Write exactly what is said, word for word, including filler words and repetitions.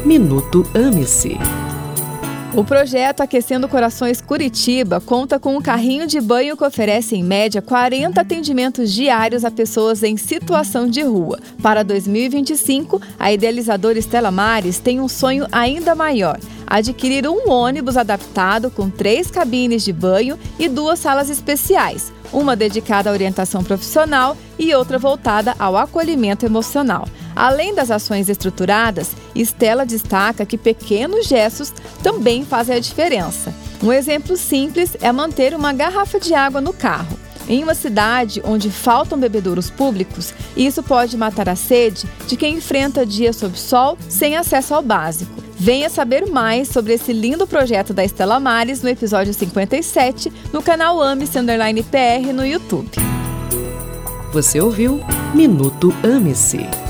Minuto Ame-se. O projeto Aquecendo Corações Curitiba conta com um carrinho de banho que oferece, em média, quarenta atendimentos diários a pessoas em situação de rua. Para dois mil e vinte e cinco, a idealizadora Estela Mares tem um sonho ainda maior: adquirir um ônibus adaptado com três cabines de banho e duas salas especiais, uma dedicada à orientação profissional e outra voltada ao acolhimento emocional. Além das ações estruturadas, Estela destaca que pequenos gestos também fazem a diferença. Um exemplo simples é manter uma garrafa de água no carro. Em uma cidade onde faltam bebedouros públicos, isso pode matar a sede de quem enfrenta dias sob sol sem acesso ao básico. Venha saber mais sobre esse lindo projeto da Estela Mares no episódio cinquenta e sete, no canal Ame-se Underline P R no YouTube. Você ouviu Minuto Ame-se.